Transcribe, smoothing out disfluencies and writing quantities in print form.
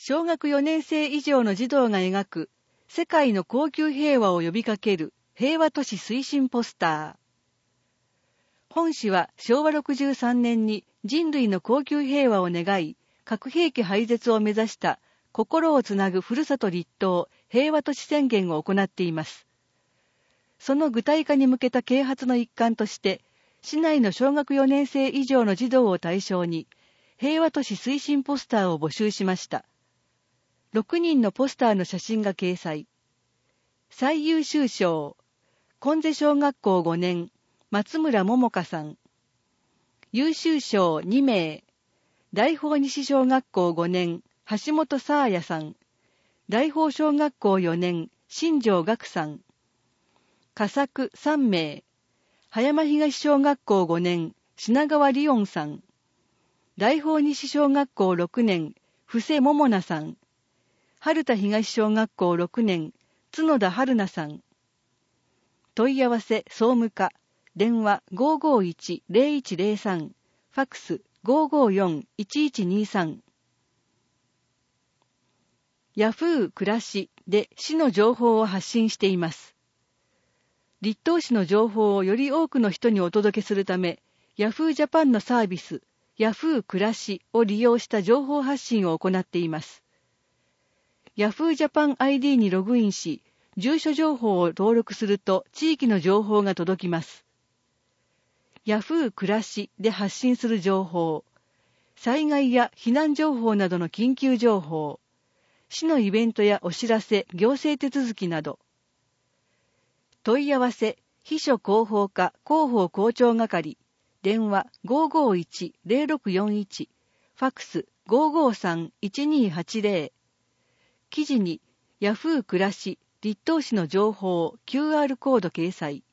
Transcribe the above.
小学4年生以上の児童が描く世界の恒久平和を呼びかける平和都市推進ポスター。本誌は昭和63年に人類の恒久平和を願い、核兵器廃絶を目指した心をつなぐふるさと立東平和都市宣言を行っています。その具体化に向けた啓発の一環として、市内の小学4年生以上の児童を対象に、平和都市推進ポスターを募集しました。6人のポスターの写真が掲載。最優秀賞、金瀬小学校5年、松村桃香さん。優秀賞2名、大宝西小学校5年、橋本沙彩さん。大宝小学校4年、新庄岳さん。佳作3名、葉山東小学校5年、品川理音さん。大宝西小学校6年、布施桃奈さん。春田東小学校6年、角田春奈さん。問い合わせ総務課、電話 551-0103、ファックス 554-1123。ヤフー暮らしで市の情報を発信しています。立東市の情報をより多くの人にお届けするため、ヤフージャパンのサービス、ヤフー暮らしを利用した情報発信を行っています。ヤフージャパン ID にログインし、住所情報を登録すると地域の情報が届きます。ヤフー暮らしで発信する情報、災害や避難情報などの緊急情報、市のイベントやお知らせ、行政手続きなど、問い合わせ、秘書広報課広報校長係、電話 551-0641、ファックス 553-1280。記事に、ヤフー暮らし、立東市の情報、QR コード掲載。